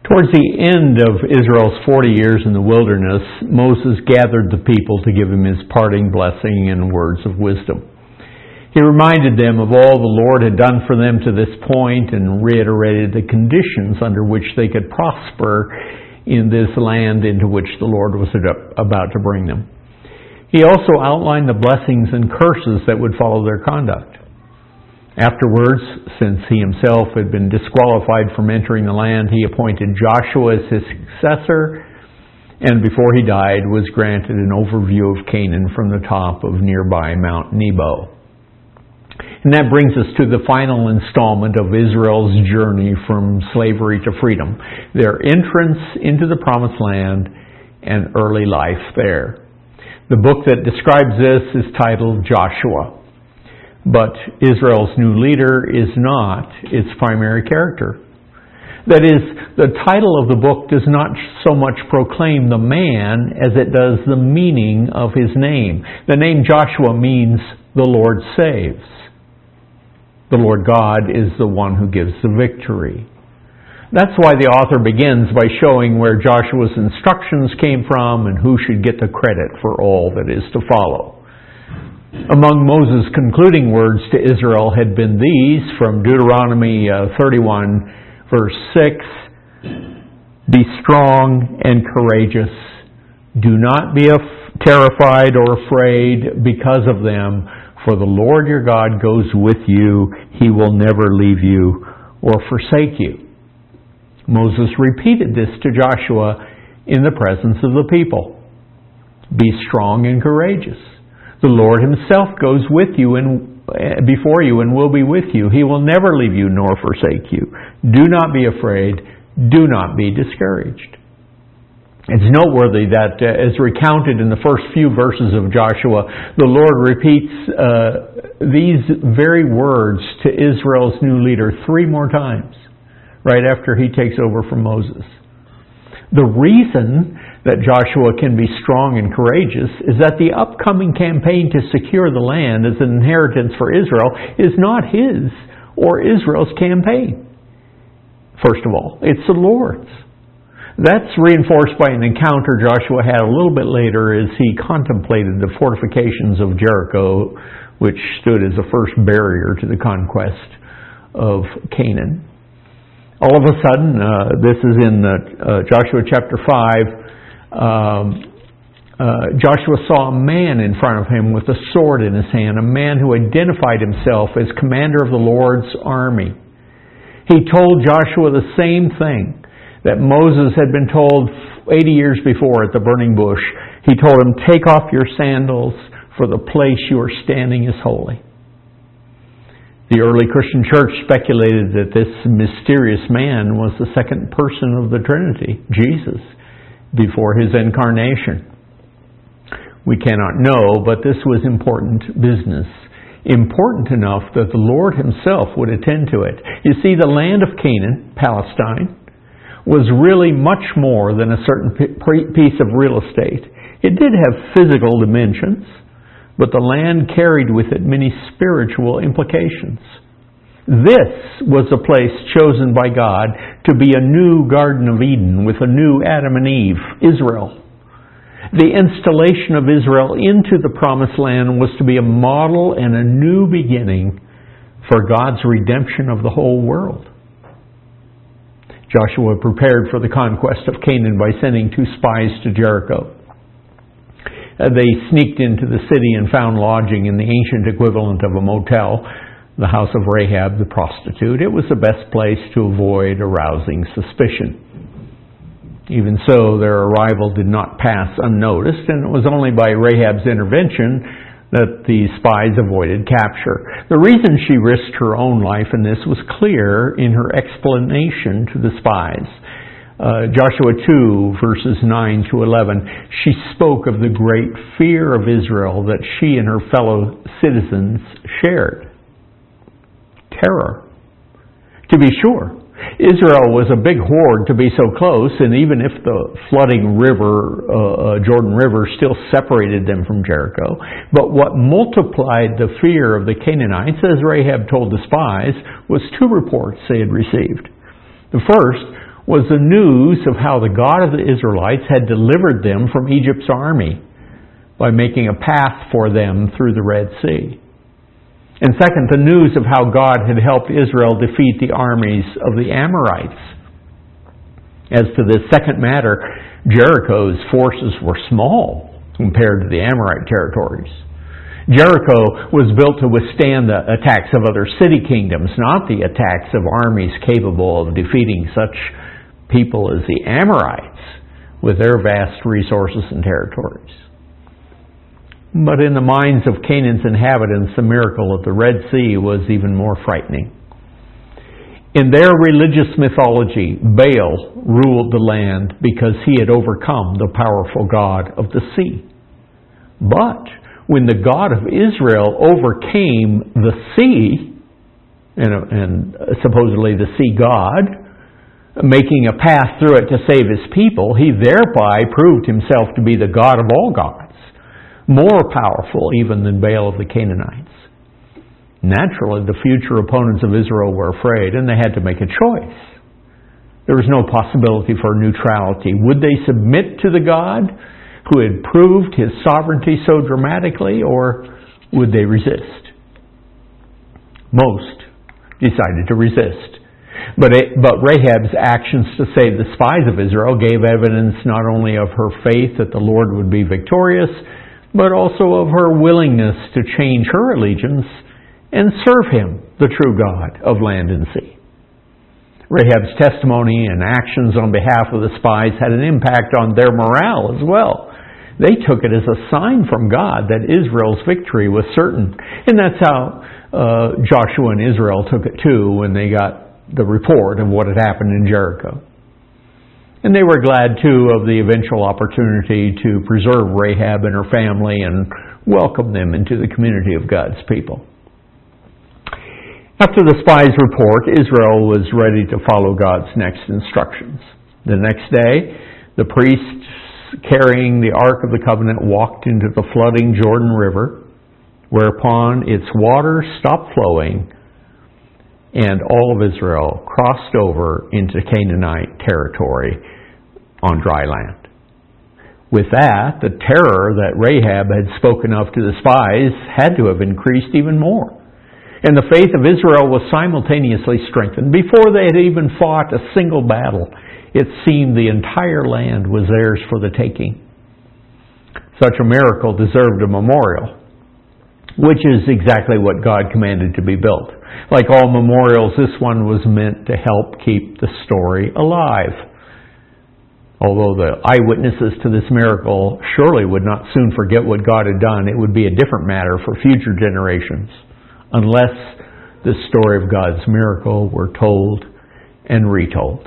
Towards the end of Israel's 40 years in the wilderness, Moses gathered the people to give him his parting blessing and words of wisdom. He reminded them of all the Lord had done for them to this point and reiterated the conditions under which they could prosper in this land into which the Lord was about to bring them. He also outlined the blessings and curses that would follow their conduct. Afterwards, since he himself had been disqualified from entering the land, he appointed Joshua as his successor, and before he died was granted an overview of Canaan from the top of nearby Mount Nebo. And that brings us to the final installment of Israel's journey from slavery to freedom, their entrance into the Promised Land and early life there. The book that describes this is titled Joshua. But Israel's new leader is not its primary character. That is, the title of the book does not so much proclaim the man as it does the meaning of his name. The name Joshua means the Lord saves. The Lord God is the one who gives the victory. That's why the author begins by showing where Joshua's instructions came from and who should get the credit for all that is to follow. Among Moses' concluding words to Israel had been these from Deuteronomy 31, verse 6, "Be strong and courageous. Do not be terrified or afraid because of them, for the Lord your God goes with you. He will never leave you or forsake you." Moses repeated this to Joshua in the presence of the people. Be strong and courageous. The Lord himself goes with you and before you and will be with you. He will never leave you nor forsake you. Do not be afraid. Do not be discouraged. It's noteworthy that as recounted in the first few verses of Joshua, the Lord repeats these very words to Israel's new leader 3 more times, right after he takes over from Moses. The reason that Joshua can be strong and courageous is that the upcoming campaign to secure the land as an inheritance for Israel is not his or Israel's campaign. First of all, it's the Lord's. That's reinforced by an encounter Joshua had a little bit later as he contemplated the fortifications of Jericho, which stood as a first barrier to the conquest of Canaan. All of a sudden, this is in Joshua chapter 5, Joshua saw a man in front of him with a sword in his hand, a man who identified himself as commander of the Lord's army. He told Joshua the same thing that Moses had been told 80 years before at the burning bush. He told him, "Take off your sandals, for the place you are standing is holy." The early Christian church speculated that this mysterious man was the second person of the Trinity, Jesus, before his incarnation. We cannot know, but this was important business. Important enough that the Lord himself would attend to it. You see, the land of Canaan, Palestine, was really much more than a certain piece of real estate. It did have physical dimensions, but the land carried with it many spiritual implications. This was a place chosen by God to be a new Garden of Eden with a new Adam and Eve, Israel. The installation of Israel into the Promised Land was to be a model and a new beginning for God's redemption of the whole world. Joshua prepared for the conquest of Canaan by sending 2 spies to Jericho. They sneaked into the city and found lodging in the ancient equivalent of a motel, the house of Rahab the prostitute. It was the best place to avoid arousing suspicion. Even so, their arrival did not pass unnoticed, and it was only by Rahab's intervention that the spies avoided capture. The reason she risked her own life in this was clear in her explanation to the spies. Joshua 2, verses 9 to 11, she spoke of the great fear of Israel that she and her fellow citizens shared. Terror. To be sure, Israel was a big horde to be so close, and even if the flooding river, Jordan River, still separated them from Jericho, but what multiplied the fear of the Canaanites, as Rahab told the spies, was 2 reports they had received. The first was the news of how the God of the Israelites had delivered them from Egypt's army by making a path for them through the Red Sea. And second, the news of how God had helped Israel defeat the armies of the Amorites. As to this second matter, Jericho's forces were small compared to the Amorite territories. Jericho was built to withstand the attacks of other city kingdoms, not the attacks of armies capable of defeating such people as the Amorites with their vast resources and territories. But in the minds of Canaan's inhabitants, the miracle of the Red Sea was even more frightening. In their religious mythology, Baal ruled the land because he had overcome the powerful God of the sea. But when the God of Israel overcame the sea, and supposedly the sea god, making a path through it to save his people, he thereby proved himself to be the God of all gods, more powerful even than Baal of the Canaanites. Naturally, the future opponents of Israel were afraid, and they had to make a choice. There was no possibility for neutrality. Would they submit to the God who had proved his sovereignty so dramatically, or would they resist? Most decided to resist. But Rahab's actions to save the spies of Israel gave evidence not only of her faith that the Lord would be victorious, but also of her willingness to change her allegiance and serve him, the true God of land and sea. Rahab's testimony and actions on behalf of the spies had an impact on their morale as well. They took it as a sign from God that Israel's victory was certain. And that's how Joshua and Israel took it too when they got the report of what had happened in Jericho. And they were glad too of the eventual opportunity to preserve Rahab and her family and welcome them into the community of God's people. After the spies' report, Israel was ready to follow God's next instructions. The next day, the priests carrying the Ark of the Covenant walked into the flooding Jordan River, whereupon its waters stopped flowing, and all of Israel crossed over into Canaanite territory on dry land. With that, the terror that Rahab had spoken of to the spies had to have increased even more. And the faith of Israel was simultaneously strengthened. Before they had even fought a single battle, it seemed the entire land was theirs for the taking. Such a miracle deserved a memorial, which is exactly what God commanded to be built. Like all memorials, this one was meant to help keep the story alive. Although the eyewitnesses to this miracle surely would not soon forget what God had done, it would be a different matter for future generations, unless the story of God's miracle were told and retold.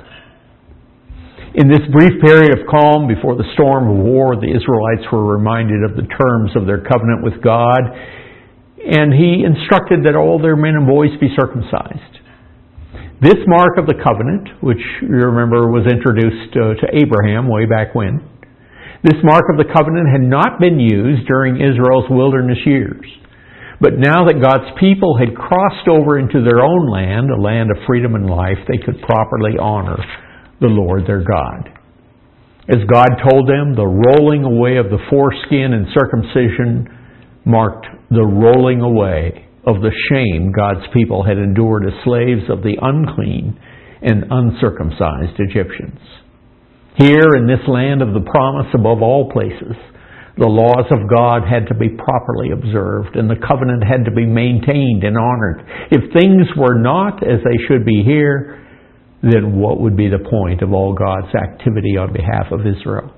In this brief period of calm before the storm of war, the Israelites were reminded of the terms of their covenant with God, and He instructed that all their men and boys be circumcised. This mark of the covenant, which you remember was introduced to Abraham way back when, this mark of the covenant had not been used during Israel's wilderness years. But now that God's people had crossed over into their own land, a land of freedom and life, they could properly honor the Lord their God. As God told them, the rolling away of the foreskin and circumcision marked the rolling away of the shame God's people had endured as slaves of the unclean and uncircumcised Egyptians. Here in this land of the promise above all places, the laws of God had to be properly observed, and the covenant had to be maintained and honored. If things were not as they should be here, then what would be the point of all God's activity on behalf of Israel?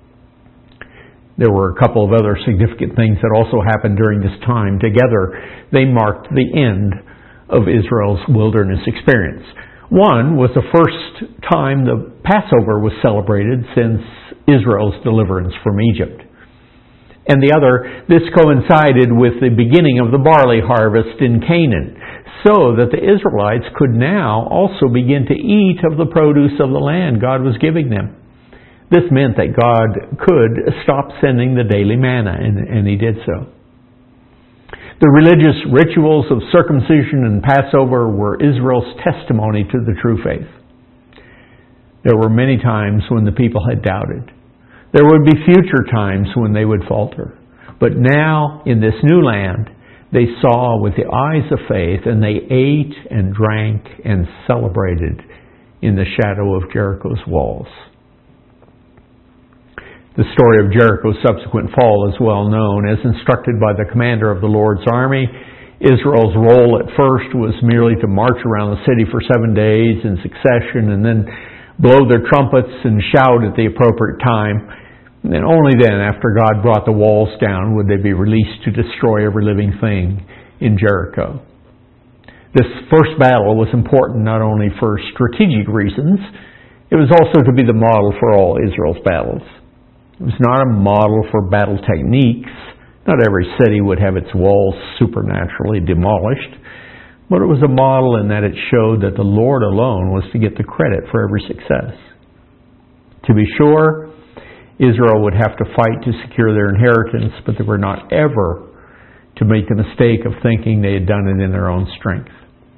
There were a couple of other significant things that also happened during this time. Together, they marked the end of Israel's wilderness experience. One was the first time the Passover was celebrated since Israel's deliverance from Egypt. And the other, this coincided with the beginning of the barley harvest in Canaan, so that the Israelites could now also begin to eat of the produce of the land God was giving them. This meant that God could stop sending the daily manna, and He did so. The religious rituals of circumcision and Passover were Israel's testimony to the true faith. There were many times when the people had doubted. There would be future times when they would falter. But now, in this new land, they saw with the eyes of faith, and they ate and drank and celebrated in the shadow of Jericho's walls. The story of Jericho's subsequent fall is well known. As instructed by the commander of the Lord's army, Israel's role at first was merely to march around the city for 7 days in succession and then blow their trumpets and shout at the appropriate time. And only then, after God brought the walls down, would they be released to destroy every living thing in Jericho. This first battle was important not only for strategic reasons, it was also to be the model for all Israel's battles. It was not a model for battle techniques. Not every city would have its walls supernaturally demolished, but it was a model in that it showed that the Lord alone was to get the credit for every success. To be sure, Israel would have to fight to secure their inheritance, but they were not ever to make the mistake of thinking they had done it in their own strength.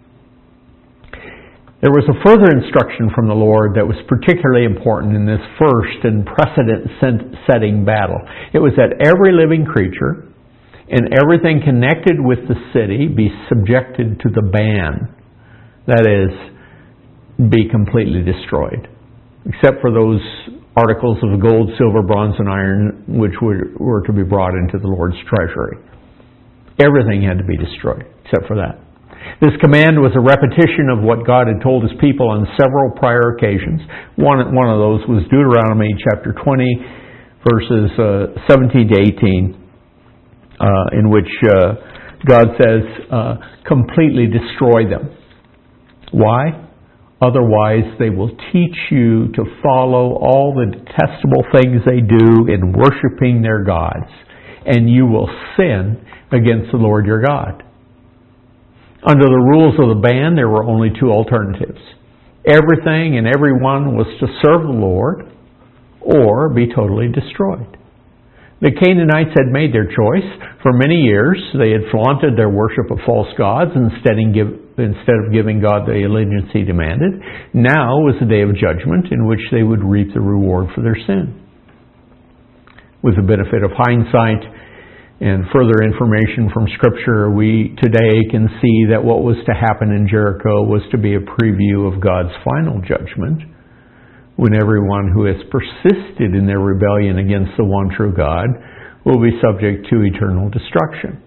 There was a further instruction from the Lord that was particularly important in this first and precedent-setting battle. It was that every living creature and everything connected with the city be subjected to the ban. That is, be completely destroyed. Except for those articles of gold, silver, bronze, and iron which were to be brought into the Lord's treasury. Everything had to be destroyed, except for that. This command was a repetition of what God had told His people on several prior occasions. One of those was Deuteronomy chapter 20, verses 17 to 18, in which God says, completely destroy them. Why? Otherwise, they will teach you to follow all the detestable things they do in worshiping their gods, and you will sin against the Lord your God. Under the rules of the ban, there were only two alternatives. Everything and everyone was to serve the Lord or be totally destroyed. The Canaanites had made their choice. For many years, they had flaunted their worship of false gods instead of giving God the allegiance He demanded. Now was the day of judgment in which they would reap the reward for their sin. With the benefit of hindsight and further information from Scripture, we today can see that what was to happen in Jericho was to be a preview of God's final judgment, when everyone who has persisted in their rebellion against the one true God will be subject to eternal destruction.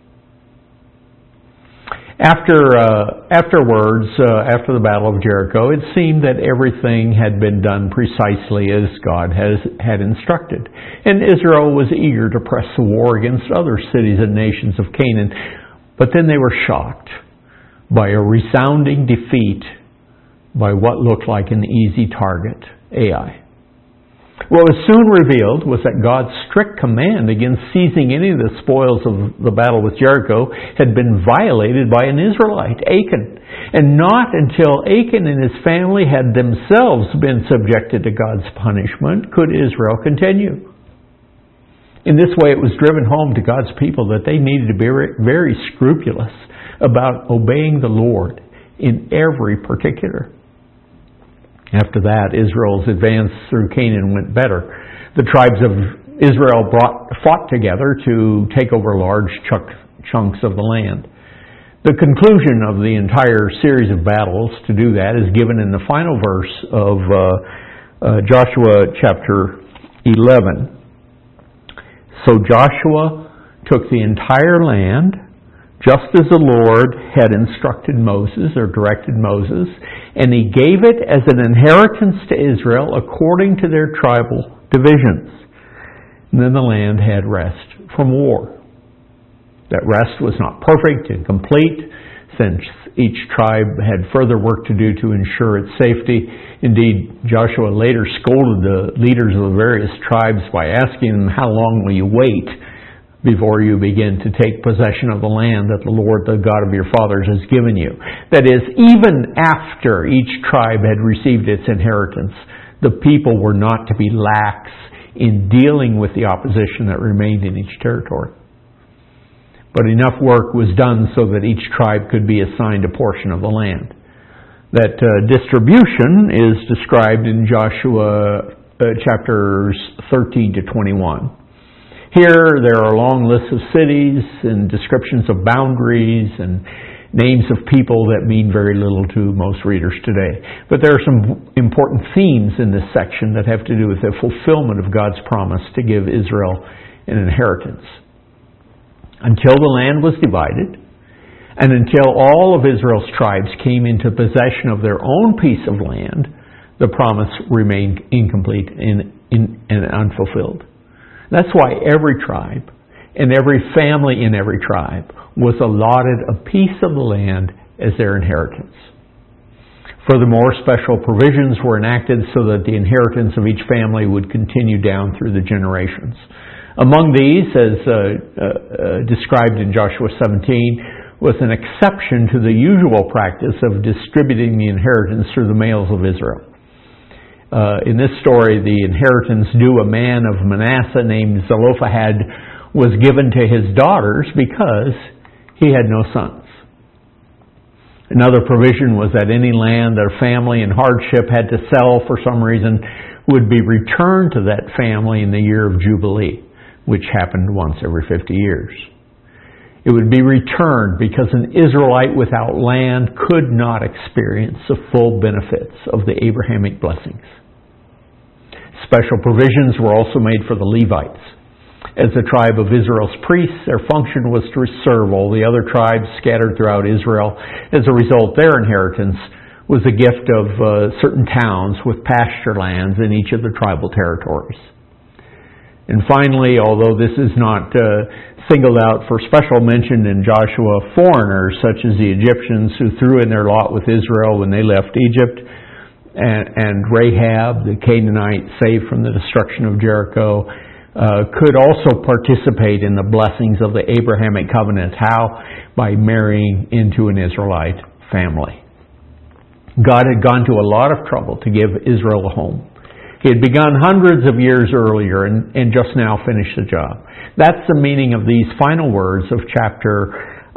After the Battle of Jericho, it seemed that everything had been done precisely as God had instructed. And Israel was eager to press the war against other cities and nations of Canaan. But then they were shocked by a resounding defeat by what looked like an easy target, Ai. What was soon revealed was that God's strict command against seizing any of the spoils of the battle with Jericho had been violated by an Israelite, Achan. And not until Achan and his family had themselves been subjected to God's punishment could Israel continue. In this way, it was driven home to God's people that they needed to be very scrupulous about obeying the Lord in every particular. After that, Israel's advance through Canaan went better. The tribes of Israel fought together to take over large chunks of the land. The conclusion of the entire series of battles to do that is given in the final verse of Joshua chapter 11. So Joshua took the entire land, just as the Lord had instructed Moses, or directed Moses, and He gave it as an inheritance to Israel according to their tribal divisions. And then the land had rest from war. That rest was not perfect and complete, since each tribe had further work to do to ensure its safety. Indeed, Joshua later scolded the leaders of the various tribes by asking them, "How long will you wait before you begin to take possession of the land that the Lord, the God of your fathers, has given you?" That is, even after each tribe had received its inheritance, the people were not to be lax in dealing with the opposition that remained in each territory. But enough work was done so that each tribe could be assigned a portion of the land. That distribution is described in Joshua chapters 13 to 21. Here there are long lists of cities and descriptions of boundaries and names of people that mean very little to most readers today. But there are some important themes in this section that have to do with the fulfillment of God's promise to give Israel an inheritance. Until the land was divided, and until all of Israel's tribes came into possession of their own piece of land, the promise remained incomplete and unfulfilled. That's why every tribe and every family in every tribe was allotted a piece of the land as their inheritance. Furthermore, special provisions were enacted so that the inheritance of each family would continue down through the generations. Among these, as described in Joshua 17, was an exception to the usual practice of distributing the inheritance through the males of Israel. In this story, the inheritance due a man of Manasseh named Zelophehad was given to his daughters because he had no sons. Another provision was that any land that a family in hardship had to sell for some reason would be returned to that family in the year of Jubilee, which happened once every 50 years. It would be returned because an Israelite without land could not experience the full benefits of the Abrahamic blessings. Special provisions were also made for the Levites. As the tribe of Israel's priests, their function was to serve all the other tribes scattered throughout Israel. As a result, their inheritance was a gift of certain towns with pasture lands in each of the tribal territories. And finally, although this is not singled out for special mention in Joshua, foreigners such as the Egyptians who threw in their lot with Israel when they left Egypt, and Rahab, the Canaanite, saved from the destruction of Jericho, could also participate in the blessings of the Abrahamic covenant. How? By marrying into an Israelite family. God had gone to a lot of trouble to give Israel a home. He had begun hundreds of years earlier and just now finished the job. That's the meaning of these final words of chapter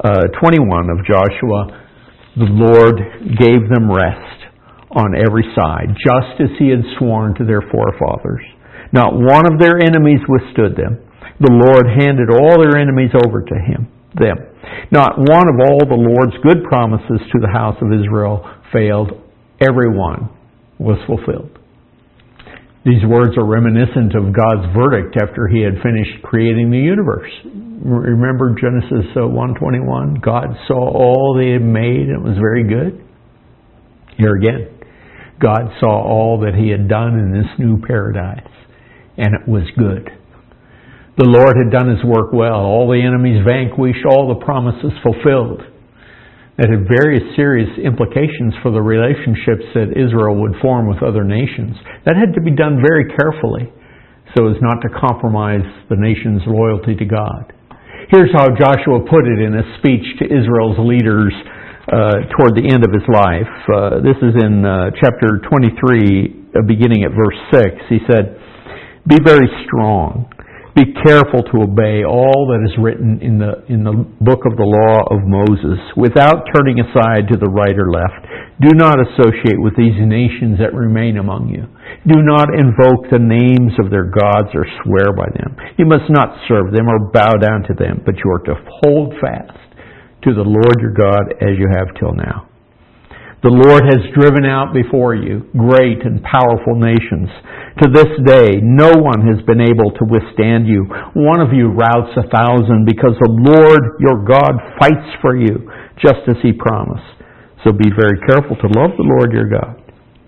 21 of Joshua. The Lord gave them rest on every side, just as He had sworn to their forefathers. Not one of their enemies withstood them. The Lord handed all their enemies over to them. Not one of all the Lord's good promises to the house of Israel failed. Every one was fulfilled. These words are reminiscent of God's verdict after He had finished creating the universe. Remember Genesis 1:21? God saw all they had made and it was very good. Here again, God saw all that He had done in this new paradise, and it was good. The Lord had done His work well. All the enemies vanquished, all the promises fulfilled. That had various serious implications for the relationships that Israel would form with other nations. That had to be done very carefully so as not to compromise the nation's loyalty to God. Here's how Joshua put it in a speech to Israel's leaders toward the end of his life. This is in chapter 23, beginning at verse 6. He said, "Be very strong. Be careful to obey all that is written in the book of the law of Moses, without turning aside to the right or left. Do not associate with these nations that remain among you. Do not invoke the names of their gods or swear by them. You must not serve them or bow down to them, but you are to hold fast to the Lord your God as you have till now. The Lord has driven out before you great and powerful nations. To this day, no one has been able to withstand you. One of you routs 1,000 because the Lord your God fights for you, just as He promised. So be very careful to love the Lord your God.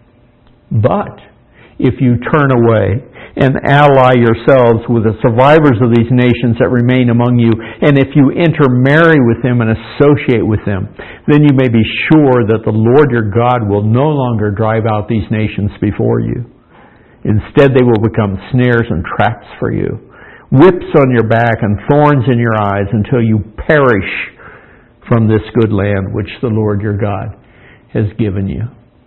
But if you turn away and ally yourselves with the survivors of these nations that remain among you, and if you intermarry with them and associate with them, then you may be sure that the Lord your God will no longer drive out these nations before you. Instead, they will become snares and traps for you, whips on your back and thorns in your eyes until you perish from this good land which the Lord your God has given you."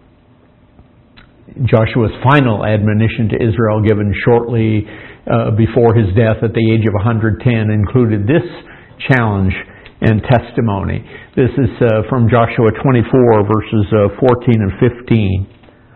Joshua's final admonition to Israel, given shortly before his death at the age of 110, included this challenge and testimony. This is from Joshua 24, verses 14 and 15.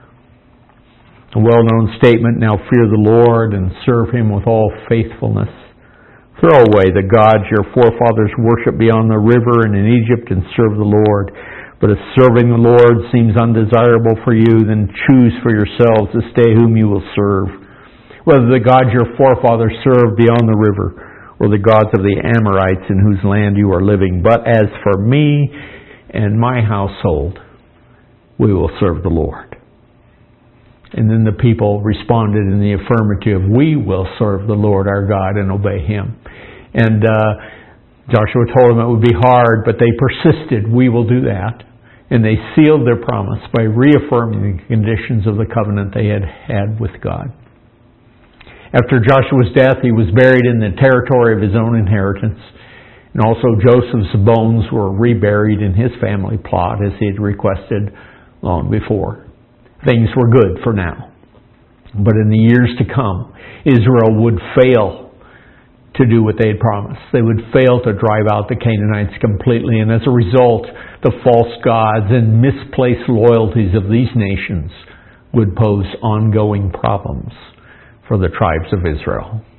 A well-known statement, "Now fear the Lord and serve Him with all faithfulness. Throw away the gods your forefathers worshipped beyond the river and in Egypt and serve the Lord. But if serving the Lord seems undesirable for you, then choose for yourselves this day whom you will serve, whether the gods your forefathers served beyond the river or the gods of the Amorites in whose land you are living. But as for me and my household, we will serve the Lord." And then the people responded in the affirmative, "We will serve the Lord our God and obey Him." And Joshua told them it would be hard, but they persisted, "We will do that." And they sealed their promise by reaffirming the conditions of the covenant they had had with God. After Joshua's death, he was buried in the territory of his own inheritance. And also Joseph's bones were reburied in his family plot as he had requested long before. Things were good for now. But in the years to come, Israel would fail to do what they had promised. They would fail to drive out the Canaanites completely. And as a result, the false gods and misplaced loyalties of these nations would pose ongoing problems for the tribes of Israel.